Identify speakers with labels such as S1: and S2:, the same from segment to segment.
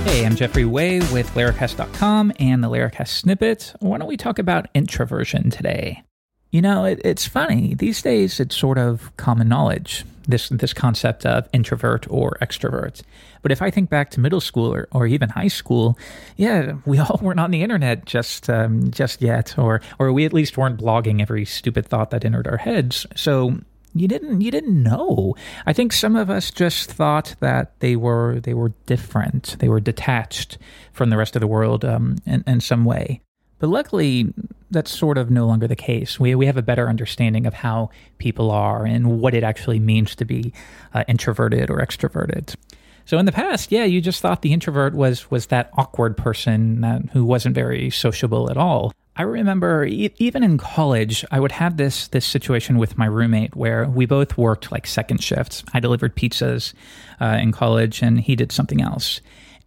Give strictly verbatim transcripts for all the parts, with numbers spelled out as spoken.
S1: Hey, I'm Jeffrey Way with Laracast dot com and the Laracast Snippet. Why don't we talk about introversion today? You know, it, it's funny. These days, it's sort of common knowledge, this this concept of introvert or extrovert. But if I think back to middle school or, or even high school, yeah, we all weren't on the internet just um, just yet, or or we at least weren't blogging every stupid thought that entered our heads. So you didn't you didn't know. I think some of us just thought that they were they were different, they were detached from the rest of the world um, in, in some way. But luckily, that's sort of no longer the case. We we have a better understanding of how people are and what it actually means to be uh, introverted or extroverted. So in the past, yeah, you just thought the introvert was was that awkward person that, who wasn't very sociable at all. I remember e- even in college, I would have this this situation with my roommate where we both worked like second shifts. I delivered pizzas uh, in college, and he did something else.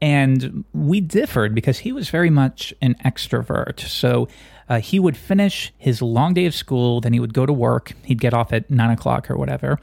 S1: And we differed because he was very much an extrovert. So uh, he would finish his long day of school, then he would go to work. He'd get off at nine o'clock or whatever.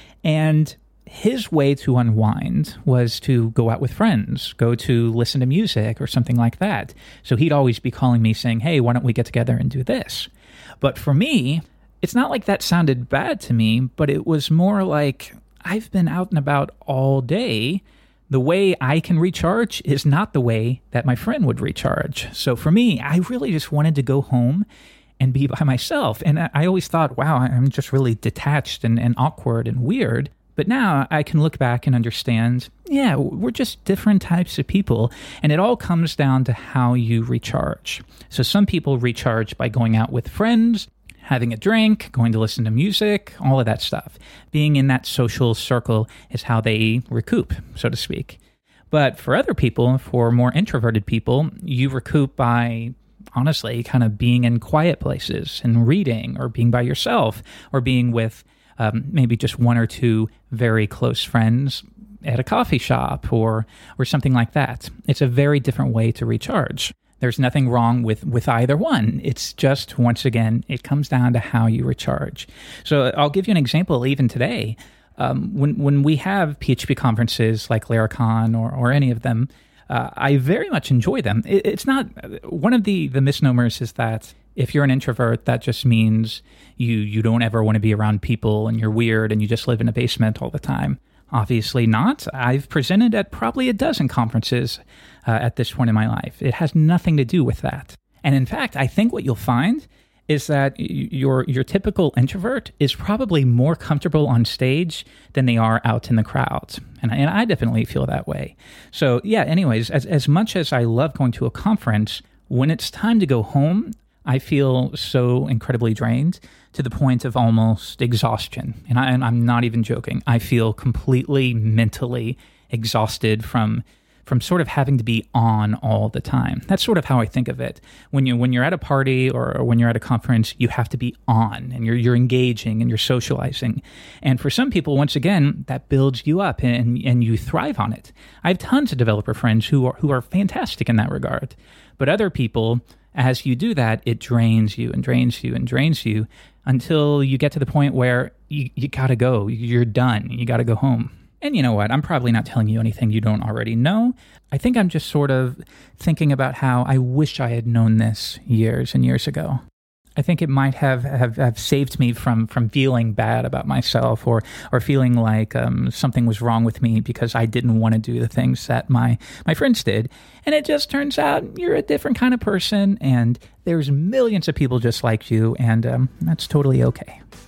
S1: And his way to unwind was to go out with friends, go to listen to music or something like that. So he'd always be calling me saying, hey, why don't we get together and do this? But for me, it's not like that sounded bad to me, but it was more like I've been out and about all day. The way I can recharge is not the way that my friend would recharge. So for me, I really just wanted to go home and be by myself. And I always thought, wow, I'm just really detached and, and awkward and weird. But now I can look back and understand, yeah, we're just different types of people. And it all comes down to how you recharge. So some people recharge by going out with friends, having a drink, going to listen to music, all of that stuff. Being in that social circle is how they recoup, so to speak. But for other people, for more introverted people, you recoup by, honestly, kind of being in quiet places and reading or being by yourself or being with um, maybe just one or two very close friends at a coffee shop or or something like that. It's a very different way to recharge. There's nothing wrong with, with either one. It's just, once again, it comes down to how you recharge. So I'll give you an example even today. Um, when when we have P H P conferences like Laracon or, or any of them, uh, I very much enjoy them. It, it's not, one of the, the misnomers is that if you're an introvert, that just means you you don't ever want to be around people and you're weird and you just live in a basement all the time. Obviously not. I've presented at probably a dozen conferences uh, at this point in my life. It has nothing to do with that. And in fact, I think what you'll find is that your your typical introvert is probably more comfortable on stage than they are out in the crowd. And, and I definitely feel that way. So yeah, anyways, as, as much as I love going to a conference, when it's time to go home, I feel so incredibly drained to the point of almost exhaustion. And, I, and I'm not even joking. I feel completely mentally exhausted from from sort of having to be on all the time. That's sort of how I think of it. When you when you're at a party or, or when you're at a conference, you have to be on and you're you're engaging and you're socializing. And for some people, once again, that builds you up and and you thrive on it. I have tons of developer friends who are who are fantastic in that regard. But other people, as you do that, it drains you and drains you and drains you until you get to the point where you, you gotta go. You're done. You gotta go home. And you know what? I'm probably not telling you anything you don't already know. I think I'm just sort of thinking about how I wish I had known this years and years ago. I think it might have, have, have saved me from, from feeling bad about myself or or feeling like um, something was wrong with me because I didn't want to do the things that my, my friends did. And it just turns out you're a different kind of person and there's millions of people just like you, and um, that's totally okay.